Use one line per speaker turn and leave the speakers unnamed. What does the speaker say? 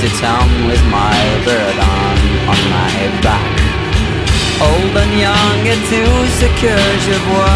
to town with my burden on my back. Old and young et tous ce que je vois,